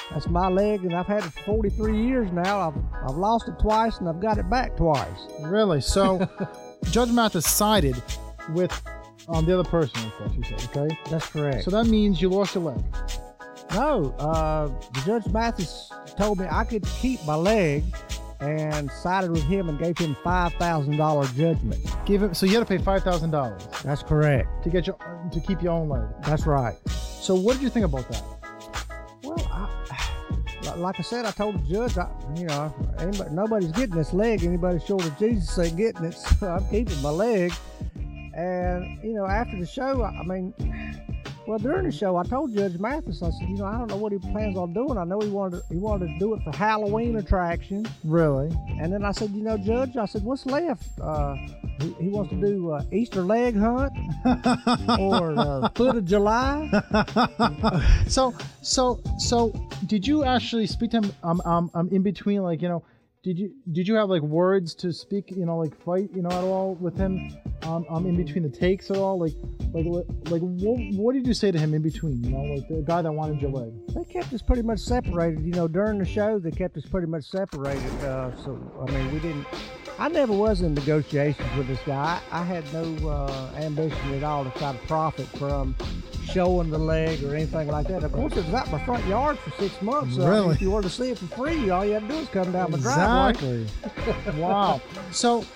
That's my leg, and I've had it for 43 years now. I've lost it twice, and I've got it back twice. Really? So Judge Mathis sided with the other person, of course, you said, okay? That's correct. So that means you lost your leg. No, Judge Mathis told me I could keep my leg, and sided with him and gave him $5,000 judgment. So you had to pay $5,000 That's correct. to keep your own leg. That's right. So what did you think about that? Well, like I said, I told the judge, nobody's getting this leg. Anybody short of Jesus ain't getting it, so I'm keeping my leg. And, after the show, during the show, I told Judge Mathis, I said, I don't know what he plans on doing. I know he wanted to do it for Halloween attraction. Really? And then I said, Judge, I said, what's left? He wants to do Easter leg hunt or Foot of July. So did you actually speak to him in between, did you have words to speak, fight, at all with him in between the takes at all? What did you say to him in between, the guy that wanted your leg? They kept us pretty much separated, during the show. They kept us pretty much separated. I never was in negotiations with this guy. I had no ambition at all to try to profit from showing the leg or anything like that. Of course, it was out my front yard for 6 months. Really? If you wanted to see it for free, all you had to do is come down my driveway. Exactly. Wow. So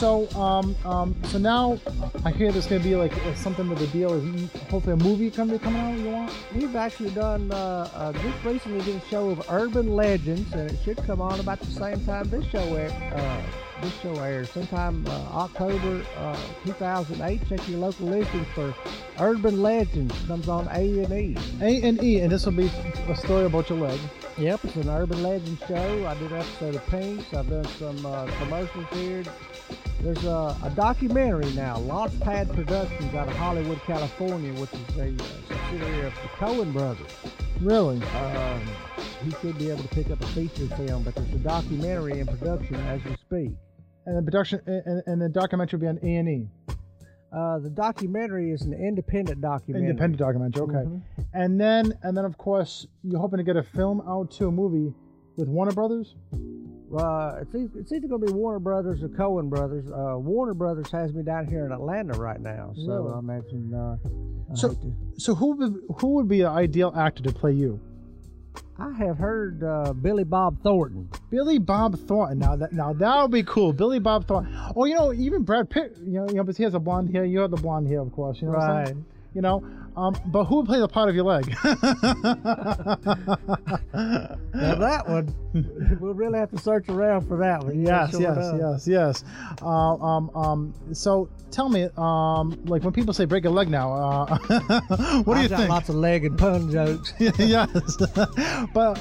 now I hear there's going to be something with the deal. Is hopefully a movie coming out. You want? We've actually done just recently did a show of urban legends, and it should come on about the same time this show airs, sometime October 2008. Check your local listings for Urban Legends. Comes on A&E. A&E, and this will be a story about your leg. Yep, it's an Urban Legends show. I did an episode of Pinks. I've done some commercials here. There's a documentary now, Launchpad Productions out of Hollywood, California, which is a subsidiary of the Coen brothers. Really? He should be able to pick up a feature film, but there's a documentary in production as we speak. And the documentary will be on A&E. The documentary is an independent documentary. Independent documentary, okay. Mm-hmm. And then of course you're hoping to get a film out to a movie with Warner Brothers. It's either going to be Warner Brothers or Coen Brothers. Warner Brothers has me down here in Atlanta right now, so really? I imagine. So who would be the ideal actor to play you? I have heard Billy Bob Thornton. Billy Bob Thornton. Now that would be cool. Billy Bob Thornton. Oh, even Brad Pitt. But he has a blonde hair. You have the blonde hair, of course. You know right. What I'm saying? But who would play the part of your leg? Now that one, we'll really have to search around for that one. Yes. So tell me, when people say break a leg now, what do you think? Lots of leg and pun jokes. Yes, but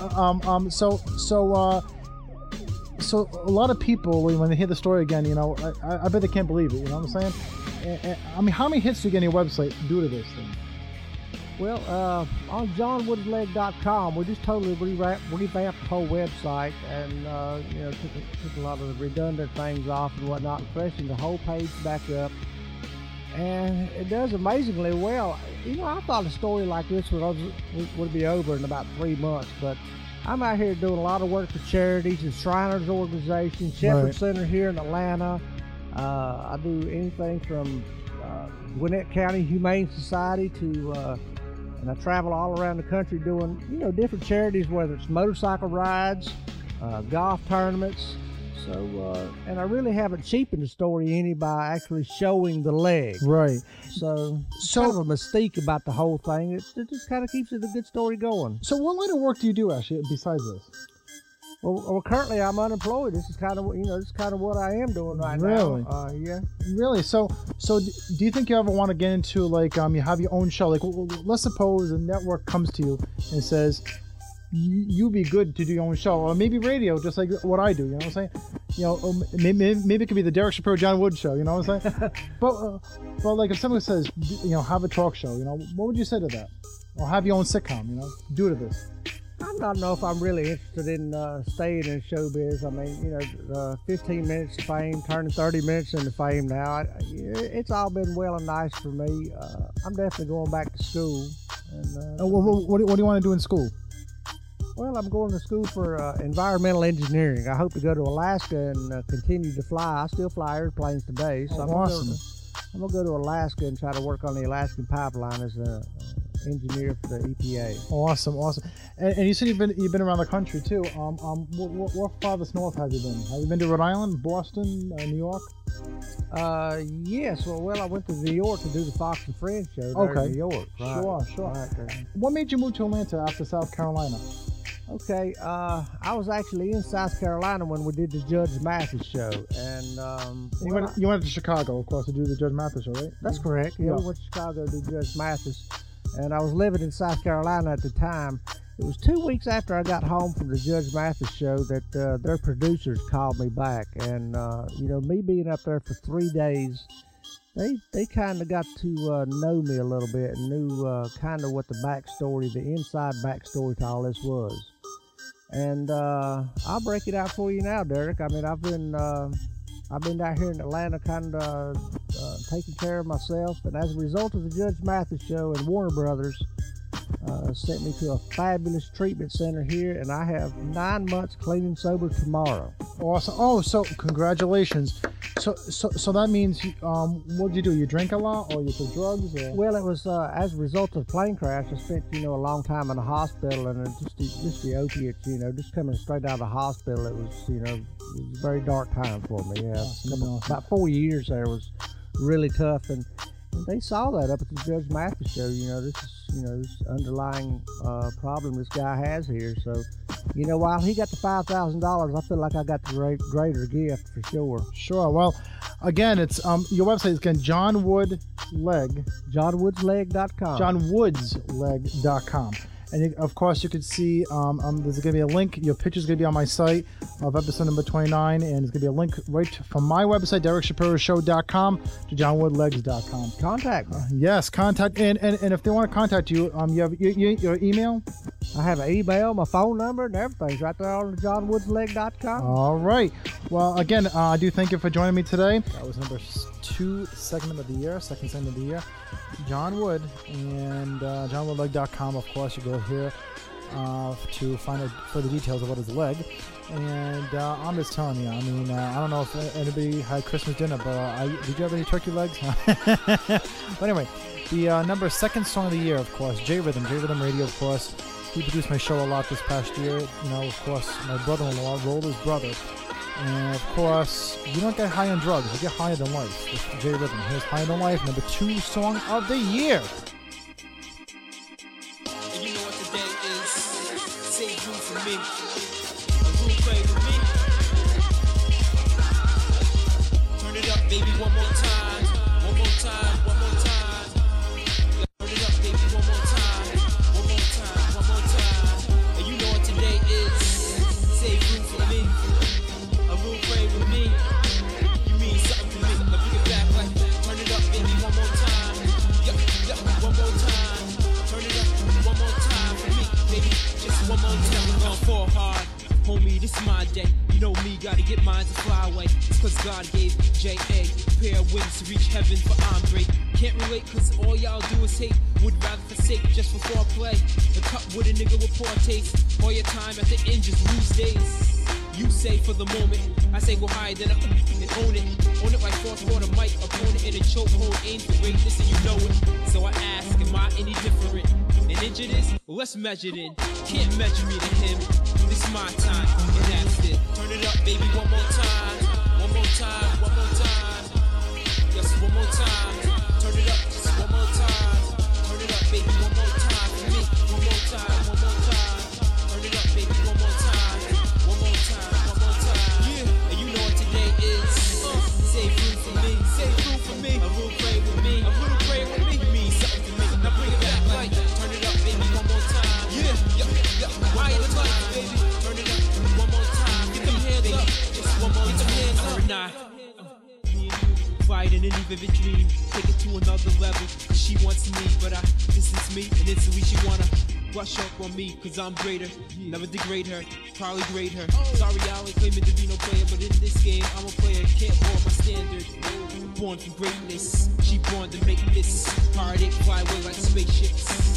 so a lot of people when they hear the story again, I bet they can't believe it. You know what I'm saying? How many hits do you get on your website due to this thing? Well, on johnwoodsleg.com, we just totally revamped the whole website and, took a lot of the redundant things off and whatnot and freshened the whole page back up. And it does amazingly well. I thought a story like this would be over in about 3 months, but I'm out here doing a lot of work for charities and Shriners Organization, Shepherd Right. Center here in Atlanta. I do anything from Gwinnett County Humane Society to, and I travel all around the country doing, different charities, whether it's motorcycle rides, golf tournaments. So, and I really haven't cheapened the story any by actually showing the leg. Right. So kind of a mystique about the whole thing. It just kind of keeps it a good story going. So what line of work do you do actually besides this? Well, currently I'm unemployed. This is kind of what I am doing right Really? now. Yeah. Really? So do you think you ever want to get into you have your own show? Let's suppose a network comes to you and says, you'd be good to do your own show, or maybe radio, just like what I do. You know what I'm saying? Maybe it could be the Derek Shapiro, John Wood show. You know what I'm saying? but if someone says, have a talk show, what would you say to that? Or have your own sitcom, due to this? I don't know if I'm really interested in staying in showbiz. 15 minutes of fame, turning 30 minutes into fame now. It's all been well and nice for me. I'm definitely going back to school. And what do you want to do in school? Well, I'm going to school for environmental engineering. I hope to go to Alaska and continue to fly. I still fly airplanes today, so Awesome. I'm gonna go to Alaska and try to work on the Alaskan pipeline as an engineer for the EPA. Awesome. And you said you've been around the country too. What farthest north have you been? Have you been to Rhode Island, Boston, New York? Yes. Well, I went to New York to do the Fox and Friends show there in New York. Sure. Right. What made you move to Atlanta after South Carolina? Okay, I was actually in South Carolina when we did the Judge Mathis show, and You went to Chicago, of course, to do the Judge Mathis show, right? that's correct. Yeah, we went to Chicago to do Judge Mathis, and I was living in South Carolina at the time. It was 2 weeks after I got home from the Judge Mathis show that their producers called me back, and me being up there for 3 days, they kind of got to know me a little bit and knew kind of what the backstory, the inside backstory to all this was. And I'll break it out for you now, Derek. I mean, I've been down here in Atlanta kind of taking care of myself, and as a result of the Judge Mathis show and Warner Brothers sent me to a fabulous treatment center here, and I have 9 months clean and sober tomorrow. Awesome. Oh, so congratulations. So that means what did you do? You drink a lot, or you took drugs? Or? Well, it was as a result of the plane crash. I spent a long time in the hospital, and just the opiates, just coming straight out of the hospital. It was it was a very dark time for me. Yeah, Awesome. about 4 years there was really tough, and they saw that up at the Judge Mathis show. This is this underlying problem this guy has here. So while he got the $5,000, I feel like I got the greater gift for sure. Sure. Well, again, it's your website is again JohnWoodsLeg.com. JohnWoodsLeg.com. And of course, you can see there's going to be a link. Your picture's going to be on my site of episode number 29, and there's going to be a link right from my website, DerekShapiroShow.com, to JohnWoodLegs.com. Contact me. Yes, contact. And if they want to contact you, you have your email? I have an email, my phone number, and everything's right there on JohnWoodsLeg.com. All right. Well, again, I do thank you for joining me today. That was number 2, second segment of the year. John Wood, and JohnWoodLeg.com. Of course, you go here to find out further details about his leg. And I'm just telling you, I mean, I don't know if anybody had Christmas dinner, but did you have any turkey legs? But anyway, the number 2nd song of the year, of course, J Rhythm Radio, of course. He produced my show a lot this past year. Of course, my brother-in-law rolled his brother. And of course, you don't get high on drugs, you get higher than life. With J Rhythm. Here's Higher Than Life, number 2 song of the year. And you know what today is? Save room for me. A room play with me. Turn it up, baby, one more time. One more time, one more time. Turn it up, baby, one more time. One more time, one more time. And you know what today is? Save room for me. A room play with me. You mean something to me. Now bring it back like turn it up, baby, one more time. Yeah, one more time. Turn it up one more time for me, baby. Just one more time. I'm gonna fall hard. Homie, this is my day. You know me, gotta get mine to fly away. It's cause God gave J.A. a pair of wings to reach heaven for Andre. Can't relate cause all y'all do is hate. Would rather forsake just for foreplay. The cup with a nigga with poor taste. All your time at the end, just lose days. You say for the moment, I say go higher than and own it. Own it like fourth quarter mic, opponent in a chokehold, aim for greatness and you know it. So I ask, am I any different? An inch it is? Well, let's measure it in. Can't measure me to him. This is my time, and that's it. Turn it up, baby, one more time. One more time, one more time. Yes, one more time. Turn it up, just one more time. Turn it up, baby, one more time for me. One more time, one more time. Turn it up, baby, one more time. One more time, one more time. Yeah, and you know what today is. Save room for me, save room for me. A room pray with me, a room pray with me. Mean something to me. Now bring it back like turn it up, baby, one more time. Yeah. Why you look like, baby? Turn it up one more time. Get them hands up, just one more time. Get them hands up. Nah. Fight in any vivid dream, take it to another level. Cause she wants me, but I distance me, and instantly she wanna brush up on me, cause I'm greater. Never degrade her, probably grade her. Sorry, I ain't claiming to be no player, but in this game, I'm a player, can't hold my standard. Born for greatness, she born to make this. Heartache fly away like spaceships.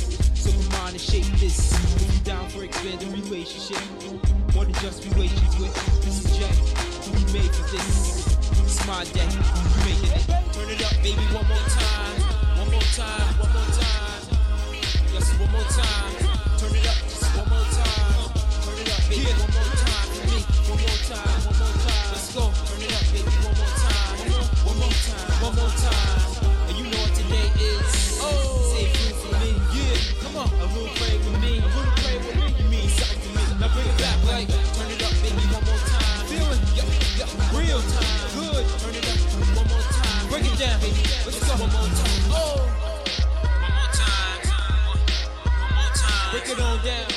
So come on and shape this. If you down for expanding relationship, more than just relations with. This is Jay. You made for this. It's my day. You making it. Turn it up, baby, one more time. One more time. One more time. Yes, one more time. Turn it up, just one more time. Turn it up, baby, one more time for me. One more time. One more time. Let's go. Turn it up, baby, one more time. One more time. One more time. And you know what today is. Oh, say food for me. Yeah, come on. A little pray with me. A little pray with me. You mean something to me. Now bring it back, like turn it up, baby, one more time. Feeling, real time, good. Turn it up, one more time. Break it down, baby. Let's go. One more time. Oh, one more time. One more time. Break it on down.